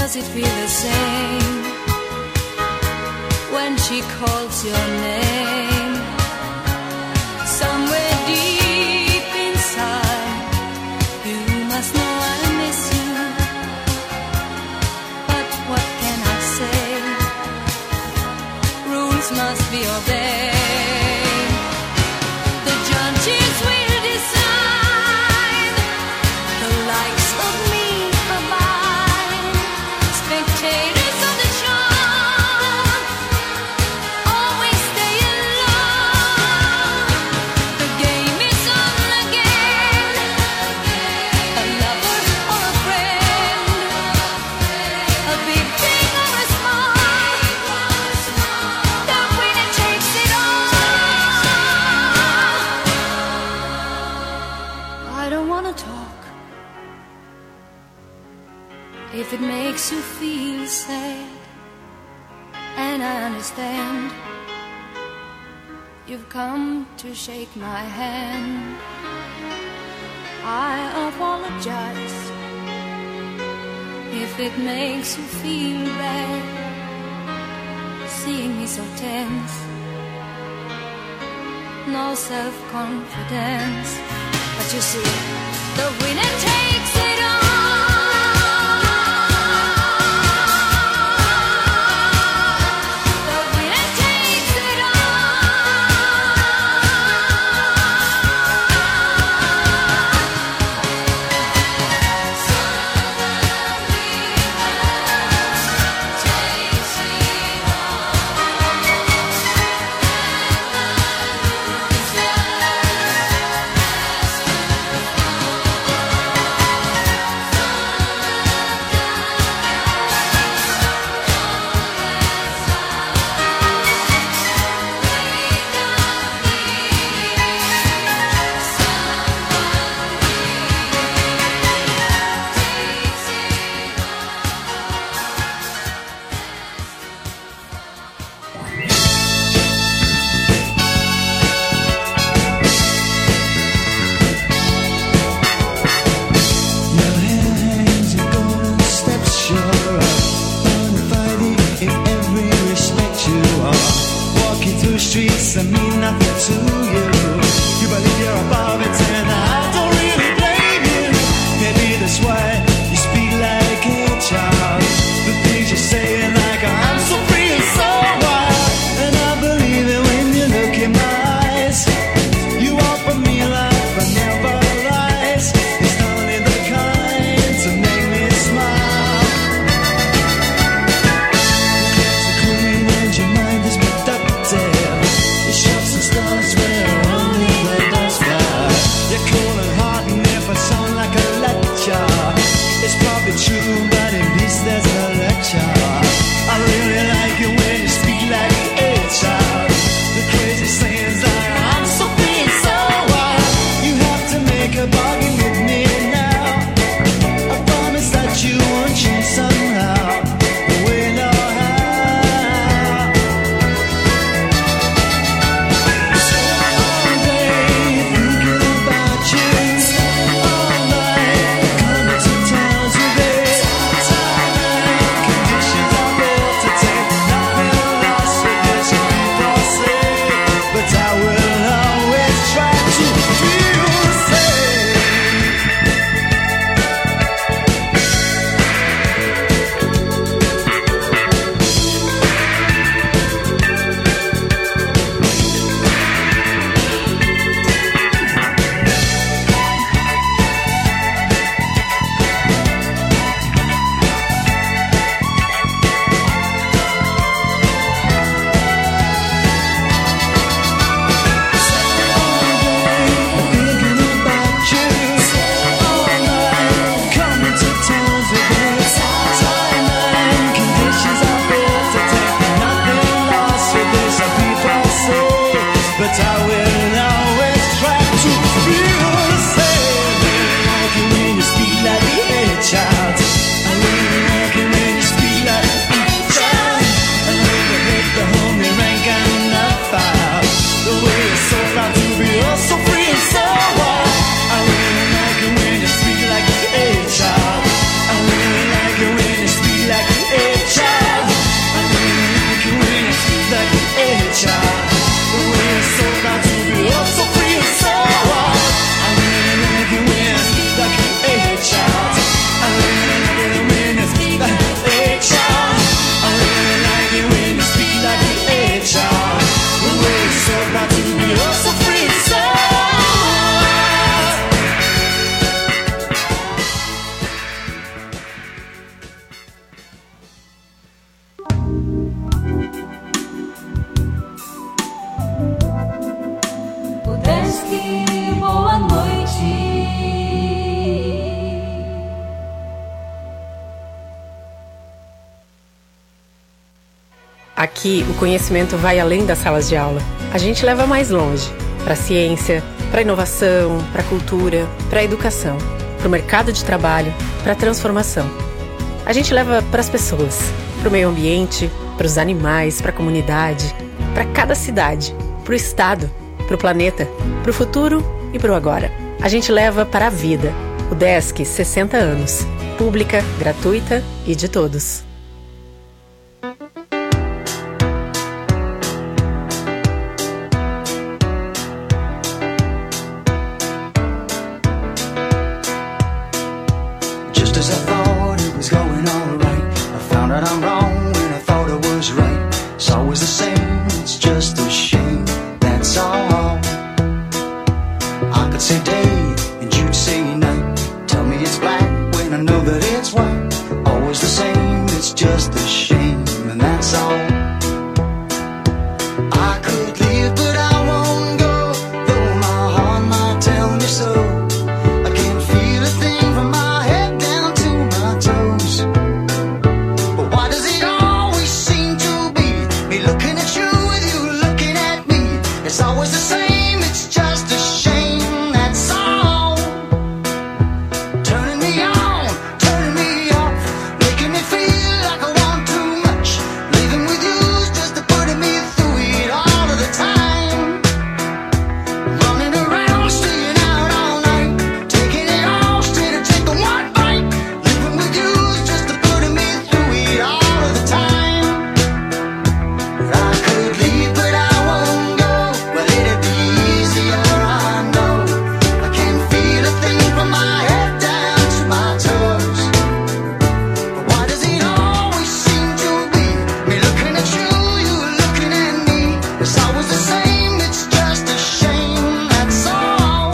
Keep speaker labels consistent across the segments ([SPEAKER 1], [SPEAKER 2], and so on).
[SPEAKER 1] Does it feel the same when she calls your name? Somewhere deep inside, you must know I miss you. But what can I say? Rules must be obeyed. The judges will decide the likes of me or mine. Spectators of the show always stay alone. The game is on again. A lover or a friend, a big thing or a small, the winner takes it all. I don't wanna talk if it makes you feel sad, and I understand you've come to shake my hand. I apologize if it makes you feel bad, seeing me so tense, no self-confidence. But you see, the winner takes it all. The winner takes it all. boa noite.
[SPEAKER 2] Aqui, o conhecimento vai além das salas de aula. A gente leva mais longe, para a ciência, para a inovação, para a cultura, para a educação, para o mercado de trabalho, para a transformação. A gente leva para as pessoas, para o meio ambiente, para os animais, para a comunidade, para cada cidade, para o estado, para o planeta, para o futuro e para o agora. A gente leva para a vida. O Desk 60 anos. Pública, gratuita e de todos.
[SPEAKER 3] As I thought it was going alright, I found out I'm wrong when I thought I was right. It's always the same, it's just a shame, that's all. I could say day and you'd say night. Tell me it's black when I know that it's white. Always the same, it's just a shame, and that's all. I could leave but I won't go, though my heart might tell me so. I can't feel a thing from my head down to my toes. But why does it always seem to be me looking at you with you looking at me? It's always the same, it's just a shame, that's all. Turning me on, turning me off, making me feel like I want too much. Living with you's just putting me through it all of the time. Running around, staying out all night, taking it all straight to take the one bite. Living with you's just putting me through it all of the time. I could leave but I won't go. Well, it'd be easier, I know. I can't feel a thing from my head down to my toes. But why does it always seem to be me looking at you, you looking at me? It's always the same, it's just a shame, that's all.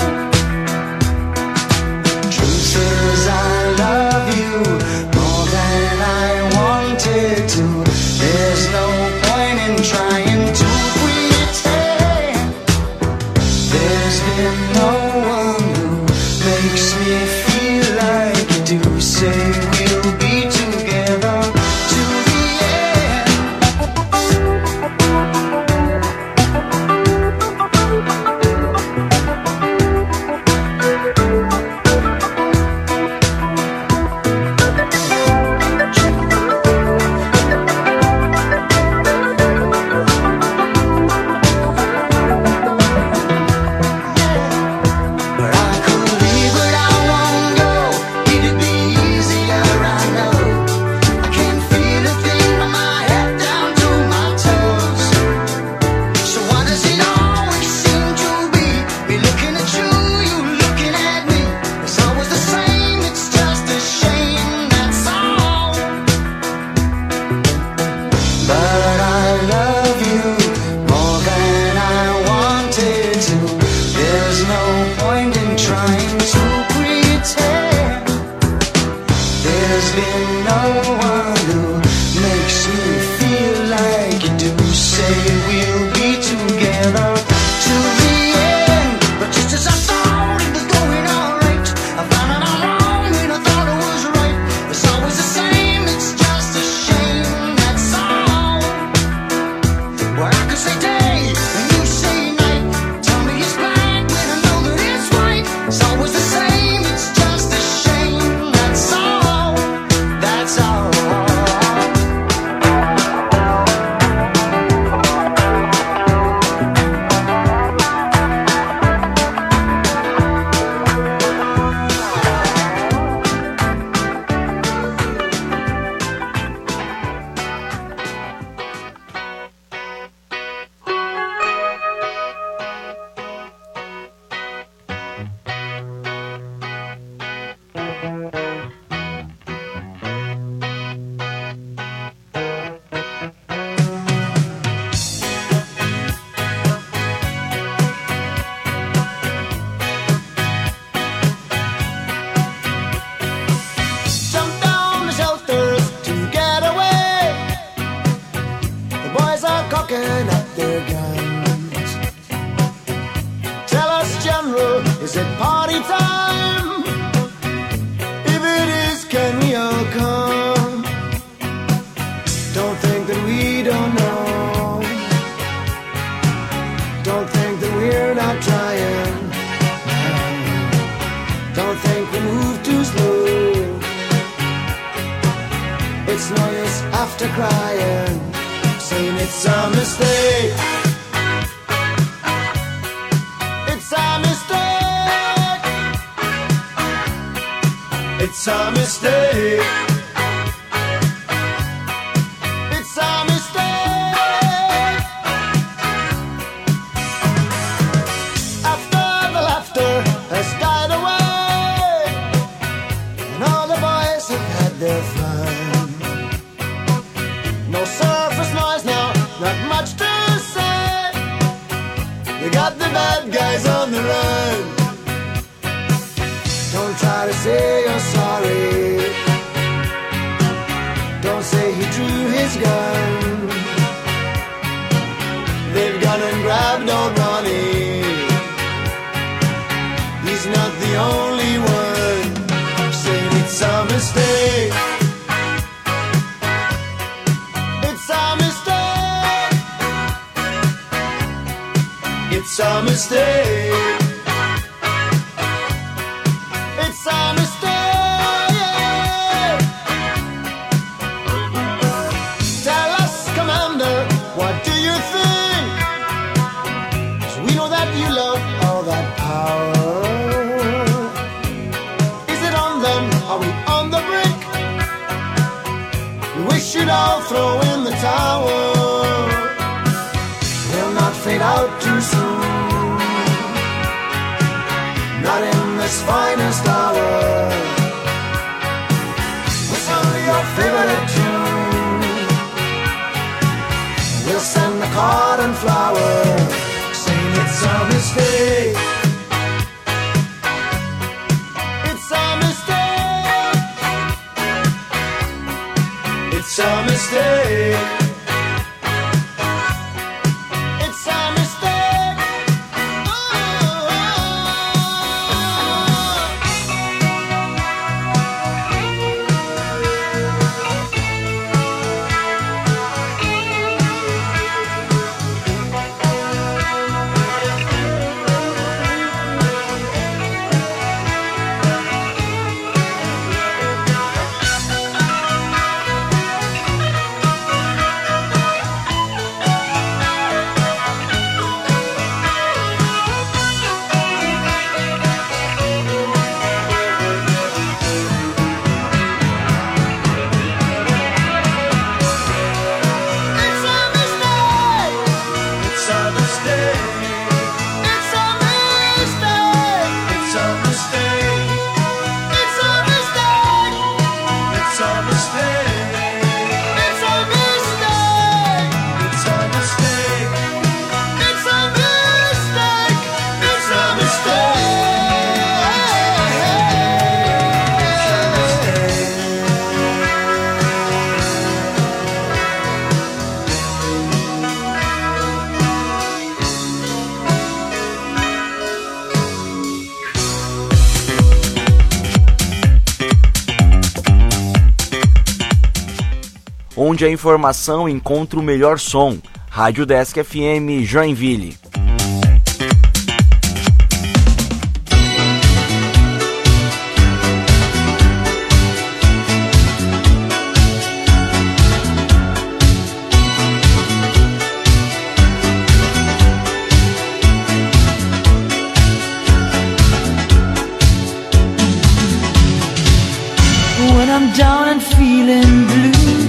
[SPEAKER 3] Truth says I love you more than I wanted to. There's no point in trying to pretend. There's been no one who makes me feel like you do. Say we'll be together to the end. But I could leave but I won't go. It'd be easier, I know. I can't feel a thing from my head down to my toes. So why does it always seem to be me looking at you, you looking at me? It's always the same, it's just a shame, that's all. But I love you more than I wanted to. There's no point in trying to pretend. There's been no one who makes me feel like you do. Say we'll be together to the end. But just as I thought it was going alright, I found out I'm wrong when I thought I was right. It's always the same, it's just a shame, that's all. Well, I could say day and you say night. Tell me it's black when I know that it's white. It's always the same, it's just a shame, that's all. That's all. Is it party time? If it is, can we all come? Don't think that we don't know. Don't think that we're not trying. Don't think we move too slow. It's no use after crying, saying it's a mistake. It's a mistake. It's a mistake. It's a mistake. After the laughter has died away, and all the boys have had their fun. No surface noise now, not much to say. You got the bad guys on the run. Don't try to say you're sorry. Don't say he drew his gun. They've gone and grabbed old Ronnie. He's not the only one saying it's a mistake. It's a mistake. It's a mistake. It's a mistake. Tell us, Commander, what do you think? 'Cause we know that you love all that power. Is it on them? Are we on the brink? We wish you'd all throw in the towel. We'll not fade out too soon, not in this finest hour. We'll sing your favorite tune. We'll send the card and flower, saying it's a mistake. It's a mistake. It's a mistake. It's a mistake.
[SPEAKER 4] Onde a informação encontra o melhor som. Rádio Desk FM Joinville.
[SPEAKER 5] When I'm down and feeling blue,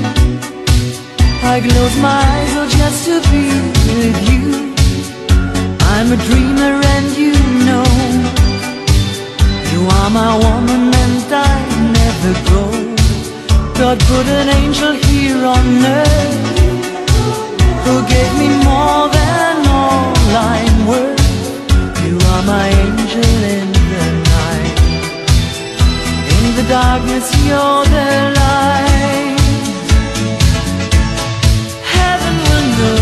[SPEAKER 5] I close my eyes, oh, just to be with you. I'm a dreamer and you know you are my woman and I never grow. God put an angel here on earth who gave me more than all I'm worth. You are my angel in the night. In the darkness you're the light.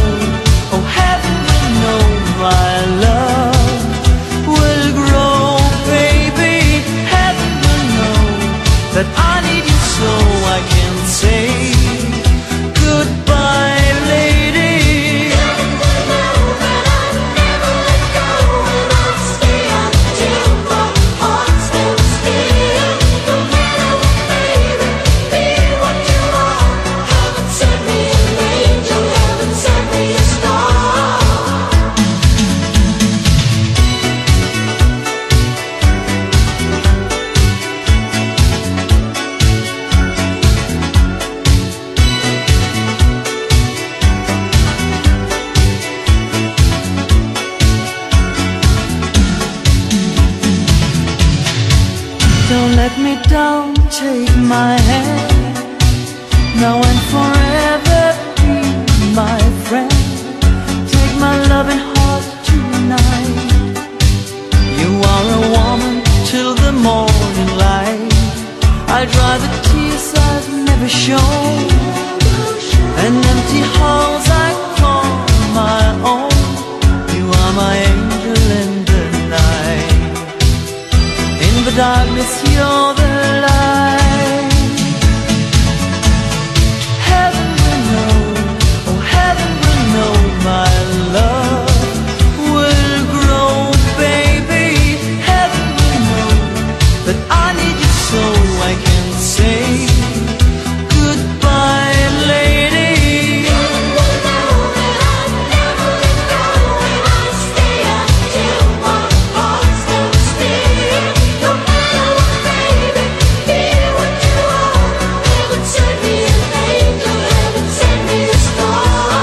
[SPEAKER 5] Oh, heaven will know my love will grow Don't let me down, take my hand, now and forever be my friend. Take my loving heart tonight. You are a woman till the morning light. I dry the tears I've never shown, and empty halls I call my own. You are my angel in the night. In the darkness you're the light. Heaven will know, oh heaven will know, my love will grow, baby. Heaven will know that I need you so I can say goodbye, lady. Heaven will know that I'll never let go, and I'll stay until my heart stops beating. No matter what, baby, be what you are. Heaven send me an angel, heaven send me a star.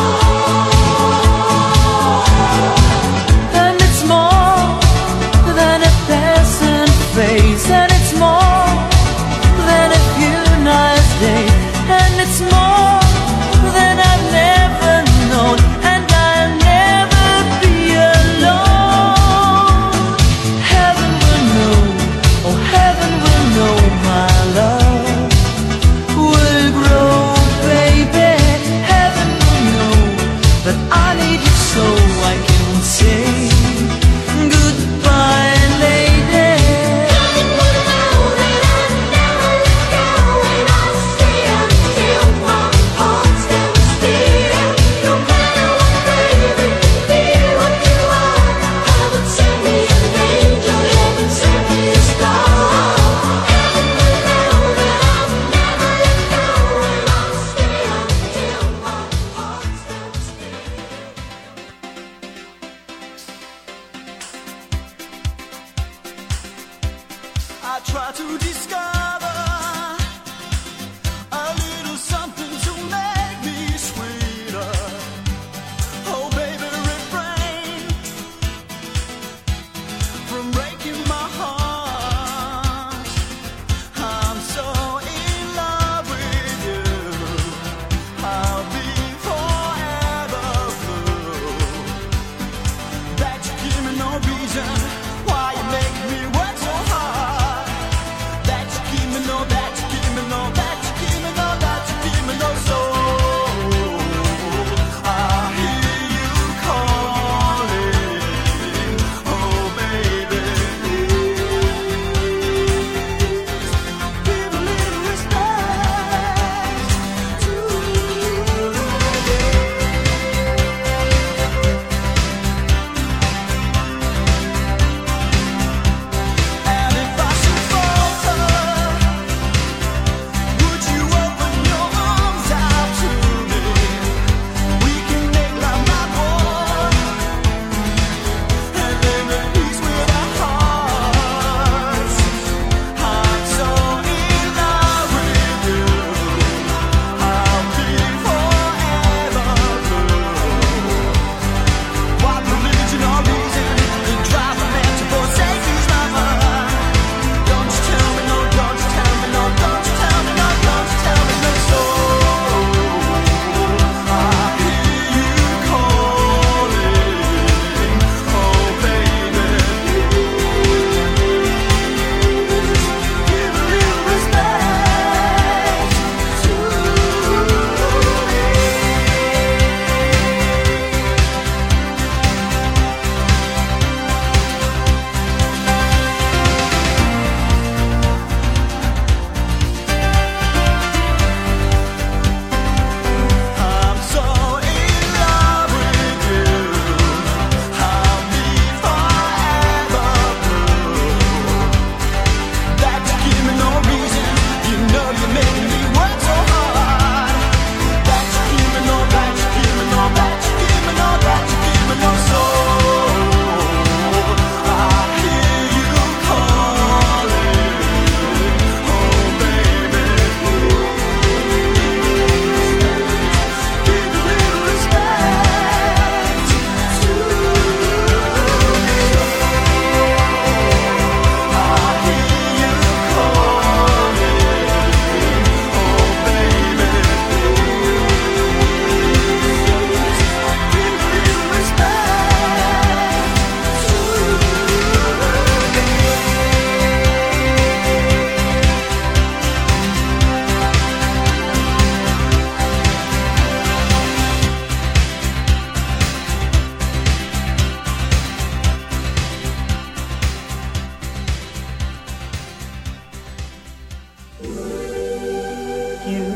[SPEAKER 5] And it's more than a passing phase, and it's more than a few nice days, and it's more than I've never known, and I'll never be alone. Heaven will know, oh heaven will know, my love will grow, baby. Heaven will know that I need you so I can say goodbye, lady. Heaven will know that I'll never let go, and I'll stay until my heart stops beating. No matter what, baby, be what you are. Heaven send me an angel, heaven send me a star. Heaven will know that I'll never let go, and I'll stay until my heart stops beating.
[SPEAKER 3] I try to discover a little something to make me sweeter. Oh, baby, refrain from breaking my heart. I'm so in love with you. I'll be forever blue. That you give me no reason why you make me work so hard. That you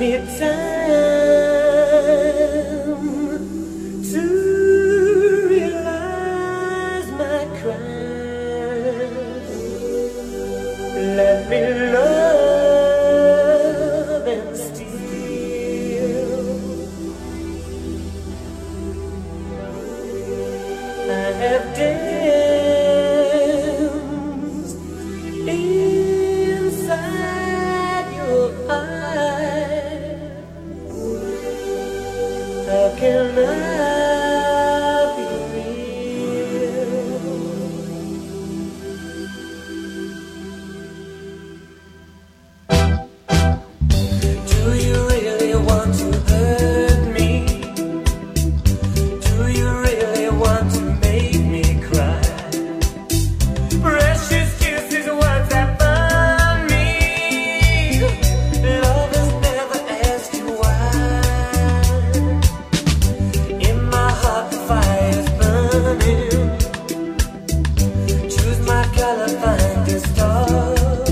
[SPEAKER 5] me time to realize my crime. Let me love and steal. I have danced inside your eyes. How can I be real? Do you really want to hurt me? Do you really want to make me cry? Precious kisses, words that burn me. Lovers never ask you why. In my heart the fire's burning. Choose my color, find a star.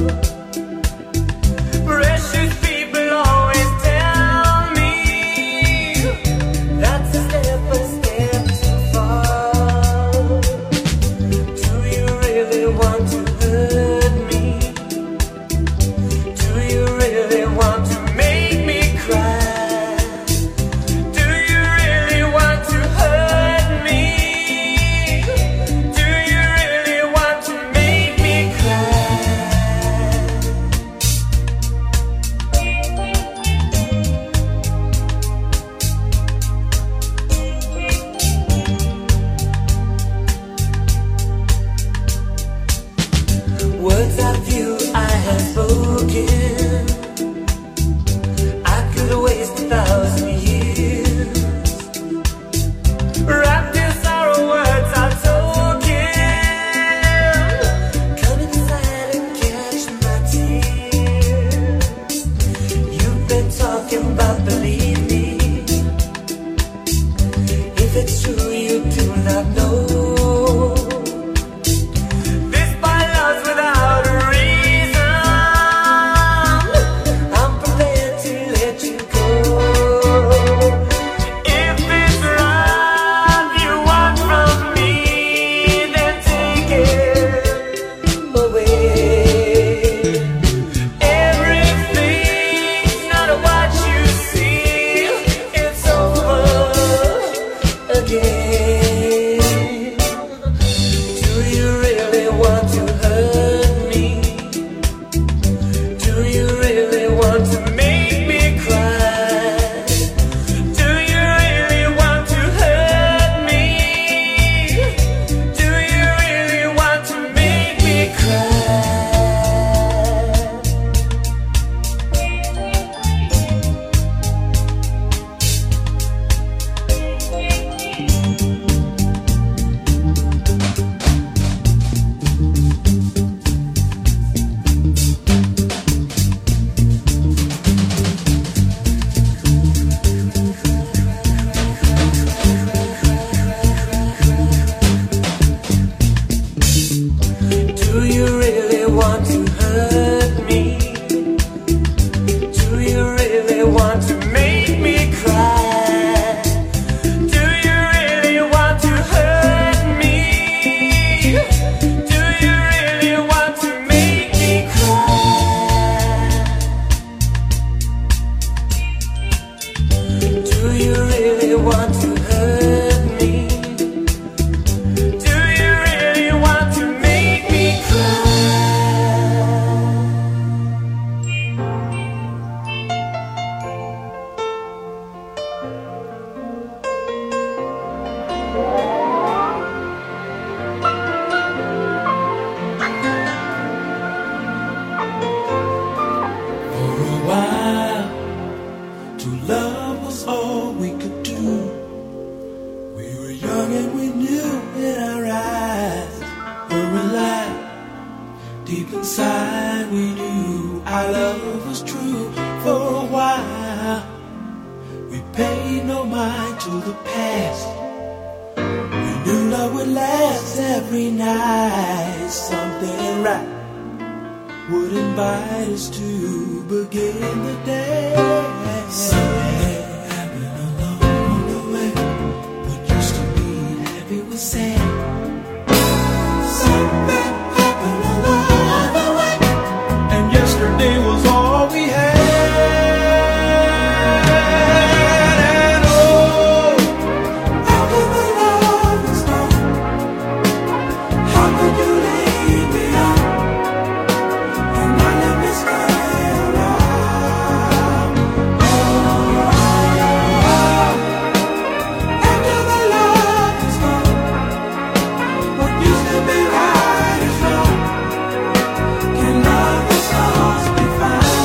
[SPEAKER 5] Precious people always tell me that's a step too far. Do you really want to hurt me? Do you really want to make me cry? Do you really want to hurt me? Do you really want to make me cry? Words I feel I have spoken, I could waste 1,000 years. Wrapped in sorrow, words are token. Come inside and catch my tears. You've been talking about believe me. If it's true, you do not know. This by love's without a reason. I'm prepared to let you go. If it's love you want from me, then take it away. Everything's not what you see. It's over again. Do you really want to hurt me? Do you really want to make me cry? Do you really want to hurt me? Do you really want to make me cry? Do you really want to hurt me? Do you really want to make me cry? Do you really want to hurt me? Do you really want to make me cry? Do you really want to hurt me? Do you really want to make me cry?
[SPEAKER 6] For a while, to love was all we could do. We were young and we knew in our eyes were alive. Deep inside we knew our love was true. For a while, we paid no mind to the past. We knew love would last every night. Something right would invite us to begin the day. Something happened along the way. What used to be happy was sad. Something happened along the way, and yesterday was all we had. And oh, after the love is gone, how could you leave me on and not let me stay around? Oh, after the love is gone, what used to be right is wrong. Can love the stars be found?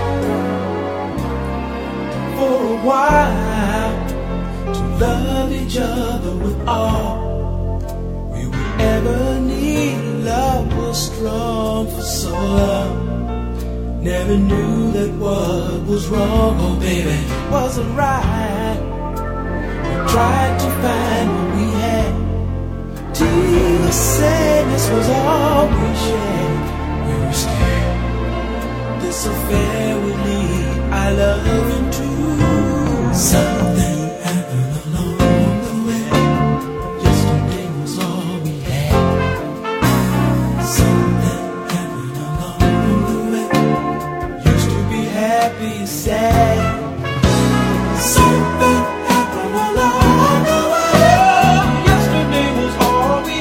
[SPEAKER 6] For a while, to love each other with all we would ever need. Love was strong for so long. Never knew that what was wrong, oh baby, wasn't right. We tried to find what we had. Till sadness was all we shared. We were scared this affair would lead our love into something happened along the way. Yesterday was all we had. Something happened along the way. Used to be happy, sad. Something happened along the way. Yesterday was all we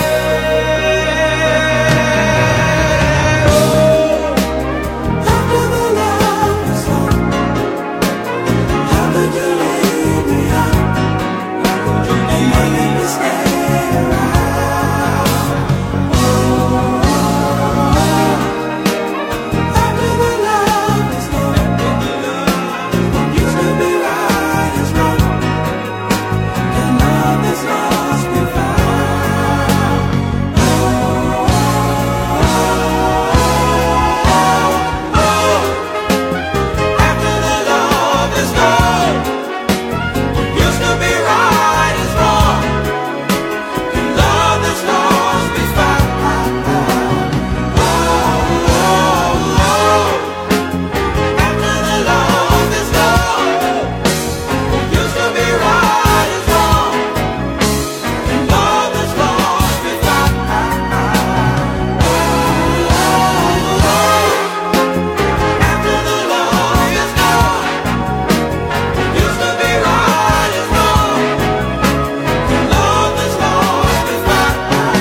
[SPEAKER 6] had. Oh, after the love was gone, how could you leave me on? How could you leave me stay around? Oh, after the love is gone, what used to be right is wrong. Can love this lost be found? Oh, after the love is gone, what used to be right is wrong. Can love this lost be found? After the love is gone, what used to be right is wrong. Can love this lost be found? After the love is gone, what used to be right is wrong. Can love this lost be found?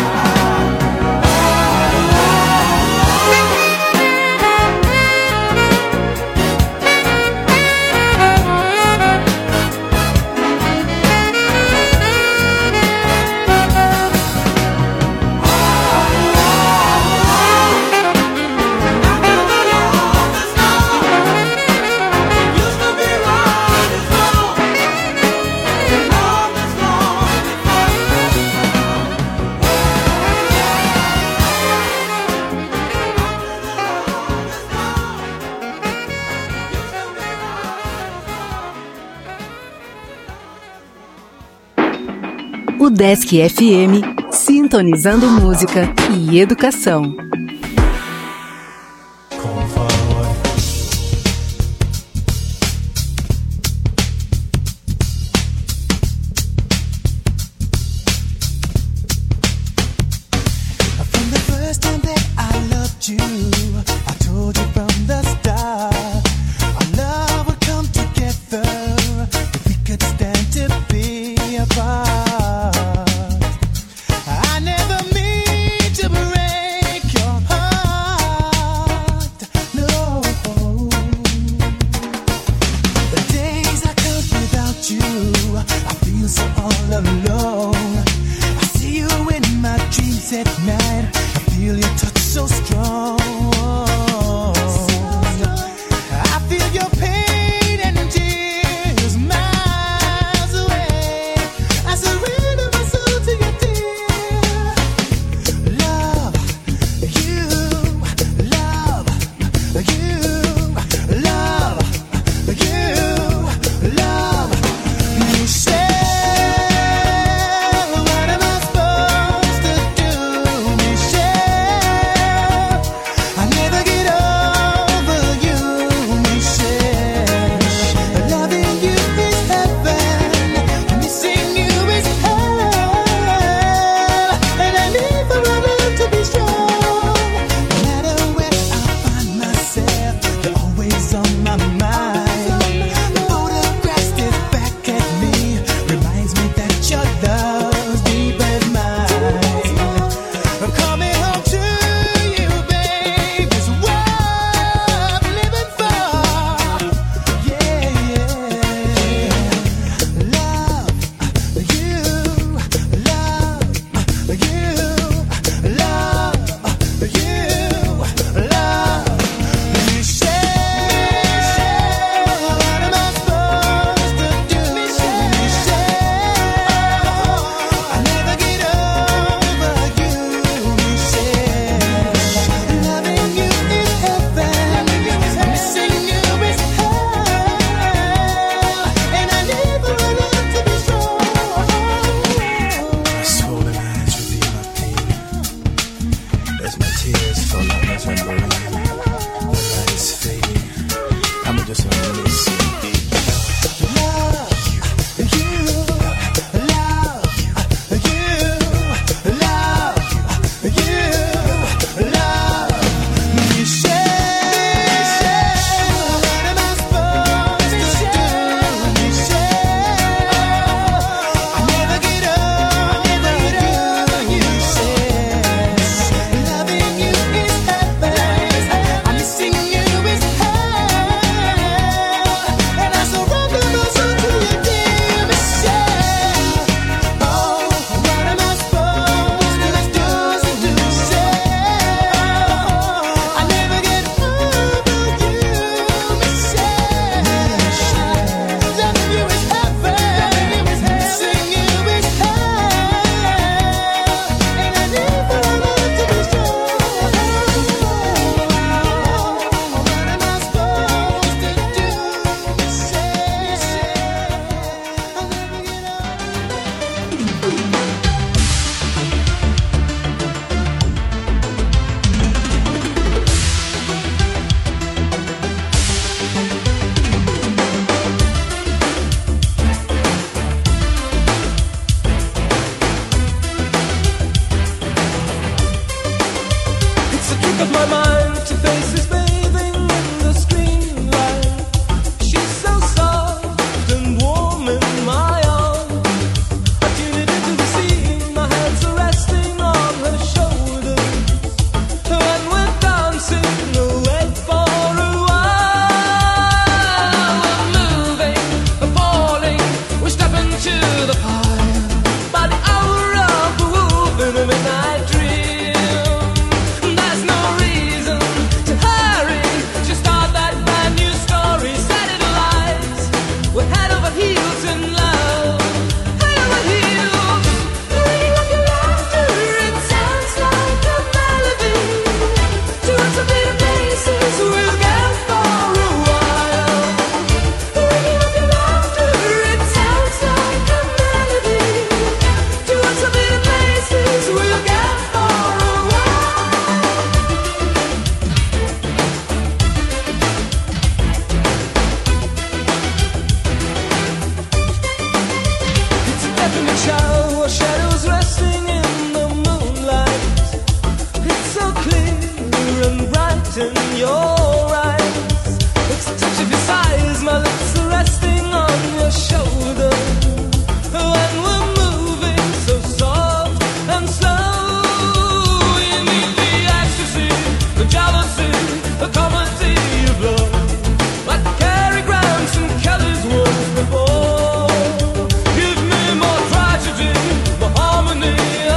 [SPEAKER 7] O Desk FM, sintonizando música e educação.
[SPEAKER 6] Come forward.
[SPEAKER 3] From the first time that I loved you, I told you from the start, our love would come together if we could stand to be apart. I never mean to break your
[SPEAKER 6] tambourine. The light is fading. I'ma just miss you.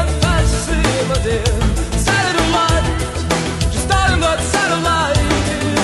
[SPEAKER 8] Satellite, just starting that satellite.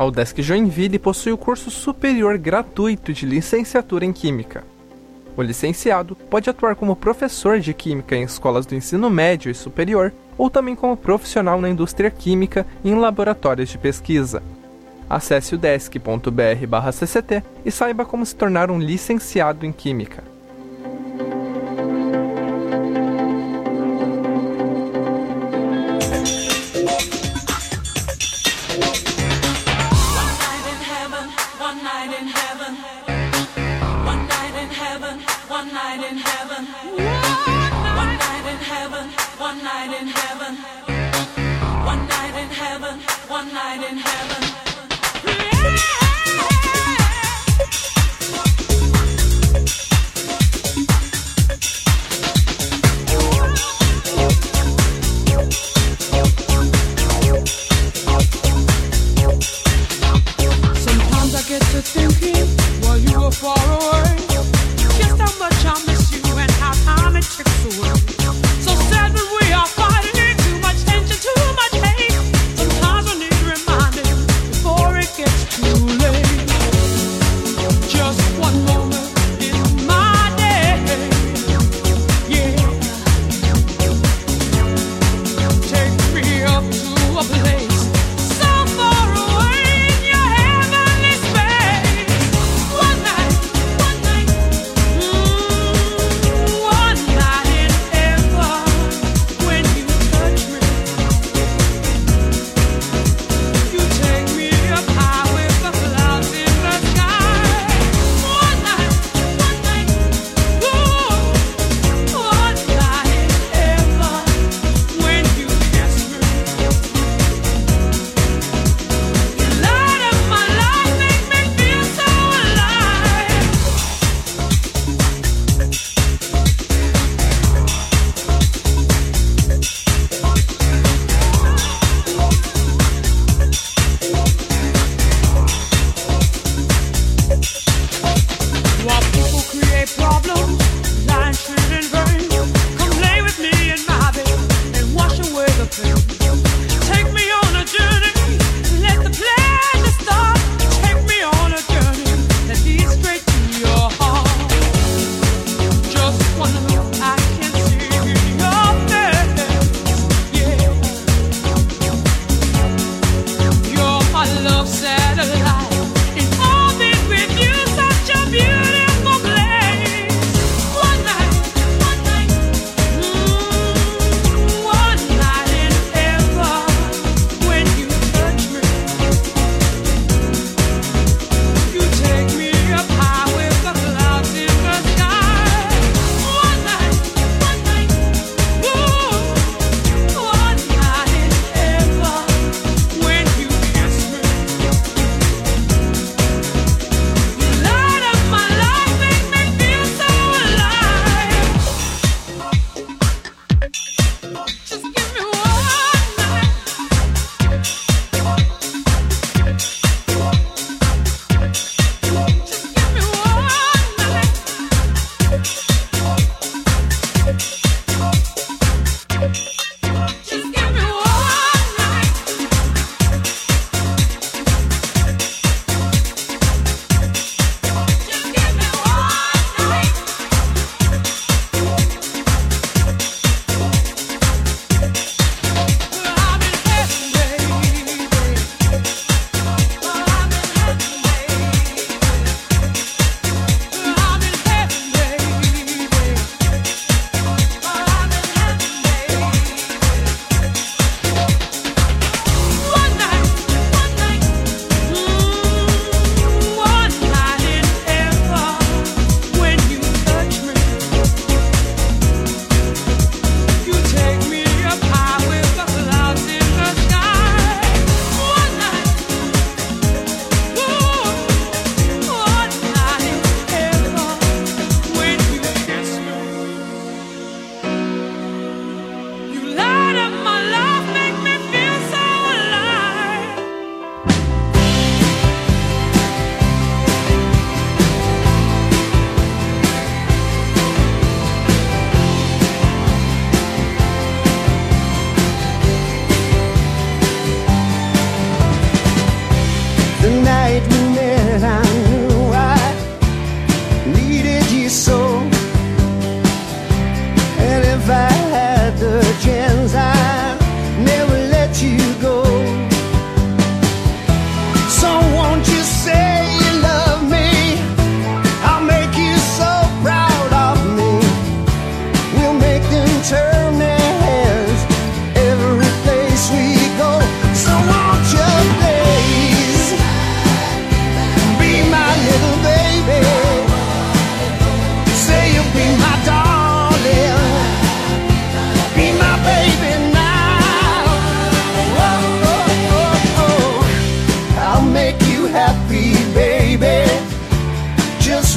[SPEAKER 8] A UDESC Joinville possui o curso superior gratuito de licenciatura em Química. O licenciado pode atuar como professor de Química em escolas do ensino médio e superior, ou também como profissional na indústria química e em laboratórios de pesquisa. Acesse udesc.br/cct e saiba como se tornar um licenciado em Química.
[SPEAKER 9] Satellite, in orbit with you, such a beautiful place.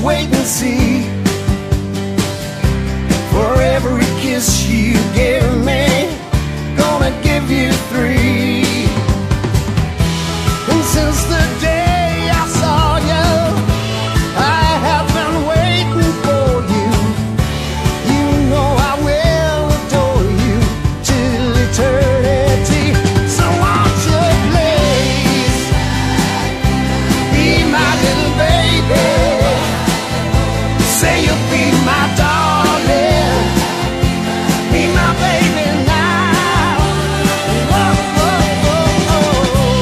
[SPEAKER 3] wait and see. For every kiss you give me, gonna give you 3. And since the day I saw you, I have been waiting for you. You know I will adore you till eternity. So won't you please be my little baby? Say you'll be my darling, be my baby now. Whoa, whoa, whoa, whoa.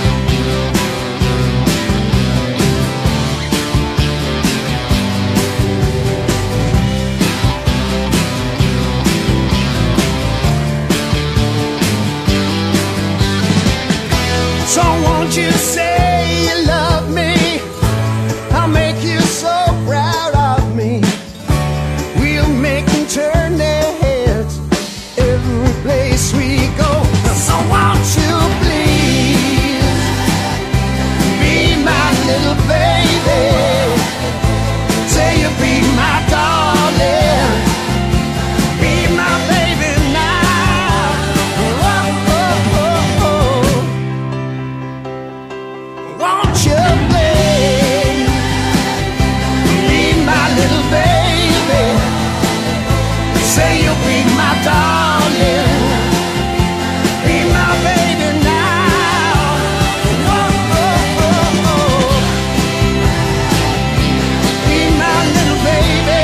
[SPEAKER 3] So won't you say you love me? I'll make you so proud of me. We'll make them turn their heads every place we go. So won't you please be my little baby? Say you'll be my darling, be my baby now. Whoa, whoa, whoa, whoa. Won't you please be my little baby? Say you'll be my darling, be my baby now. Whoa, whoa, whoa, whoa. Be my little baby.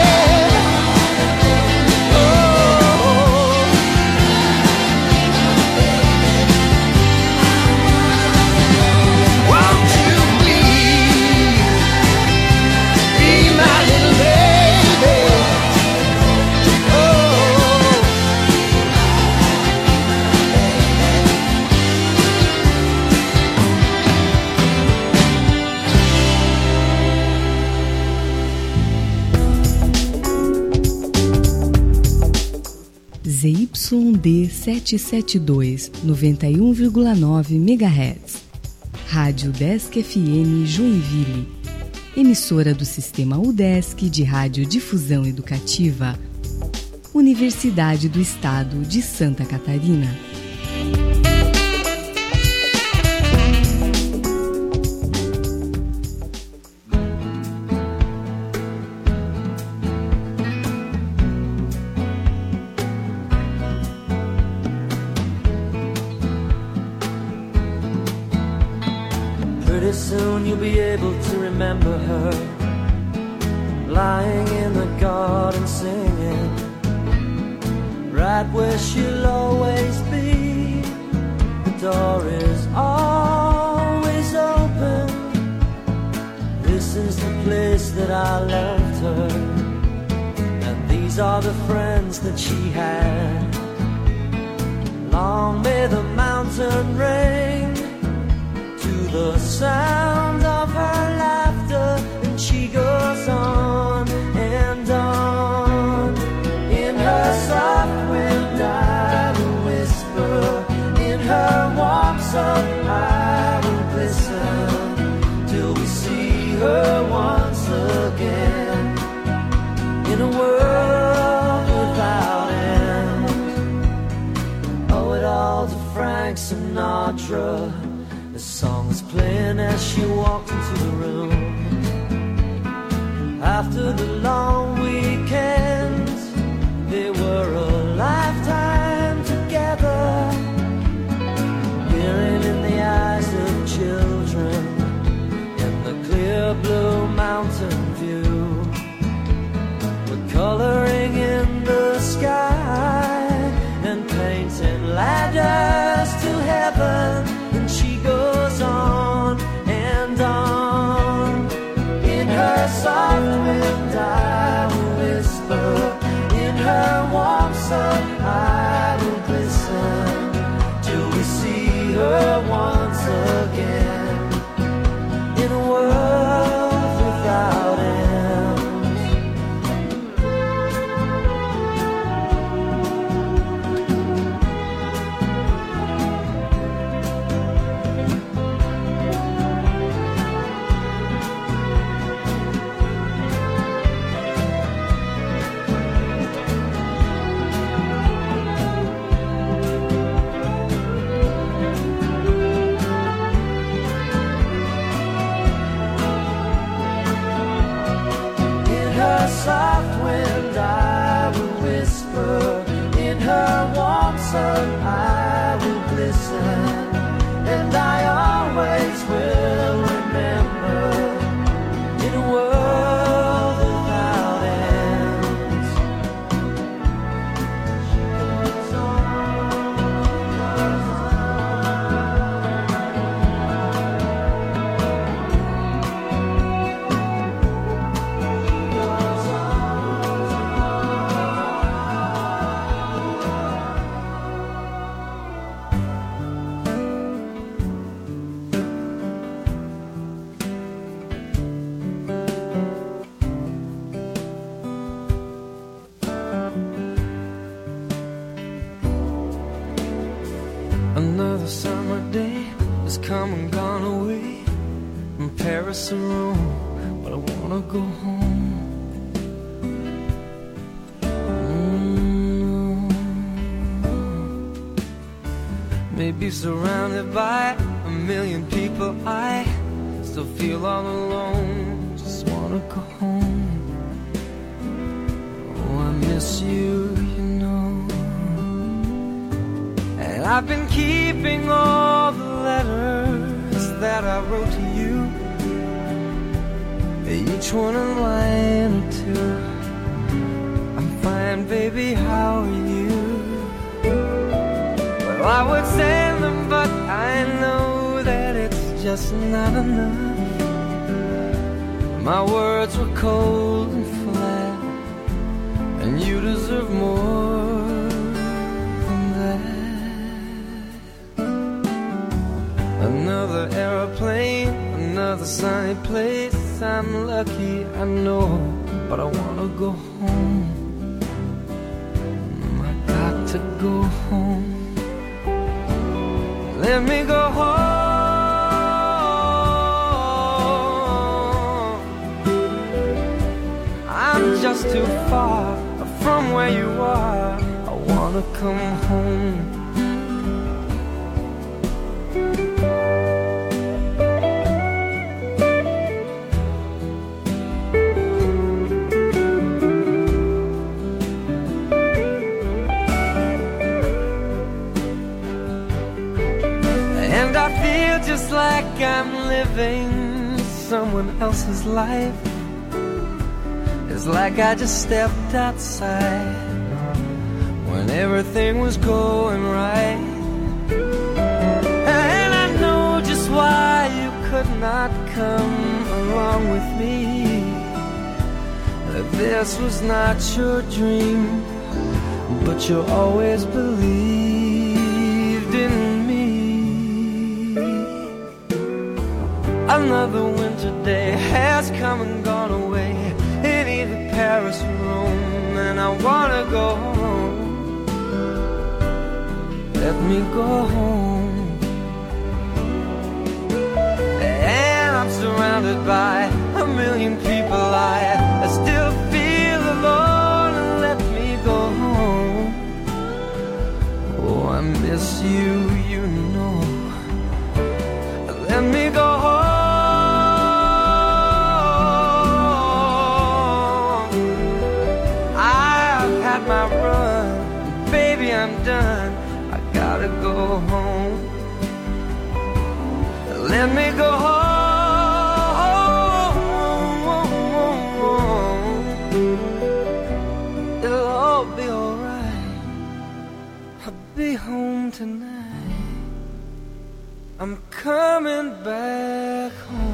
[SPEAKER 3] Won't you please be my little baby? Oh.
[SPEAKER 7] ZYD 772, 91,9 MHz. Rádio Desk FM Joinville. Emissora do Sistema UDESC de Radiodifusão Educativa. Universidade do Estado de Santa Catarina.
[SPEAKER 9] Pretty soon you'll be able to remember her, lying in the garden singing, right where she'll always be. The door is always open. This is the place that I left her, and these are the friends that she had. Long may the mountain ring to the sound of her laughter, and she goes on and on. In her soft wind I will whisper, in her warm sun I will glisten, till we see her once again, in a world without end. Owe it all to Frank Sinatra. The song was playing as she walked into the room. After the long weekend, they were a lifetime together, peering in the eyes of children, in the clear blue mountain view. We're coloring in the sky and painting ladders to heaven, and she goes on and on. In her soft wind I will whisper, in her warm sun I will glisten, till we see her once again, in a world without end. whisper. In her warm sun I will glisten, and I always will remember. In a world without ends, she goes on, goes Another summer day has come and gone away from Paris or Rome, but I wanna go home. Maybe surrounded by a million people, I still feel all alone. Just wanna go home. Oh, I miss you, you know. And I've been keeping all the letters that I wrote to you, each one a line or two. I'm fine, baby, how are you? Well, I would send them, but I know that it's just not enough. My words were cold and flat, and you deserve more than that. Another aeroplane, another sunny place. I'm lucky, I know, but I wanna go home. I got to go home. Let me go home. I'm just too far from where you are. I wanna come home. And I feel just like I'm living someone else's life. It's like I just stepped outside when everything was going right. And I know just why you could not come along with me. That this was not your dream, but you always believed in me. Another winter day has come and gone away in either Paris or Rome, and I wanna go home. Let me go home. And I'm surrounded by a million people. I still feel alone, and let me go home. Oh, I miss you, you know. Let me go home. My run, baby, I'm done. I gotta go home. Let me go home. It'll all be alright. I'll be home tonight. I'm coming back home.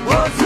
[SPEAKER 9] was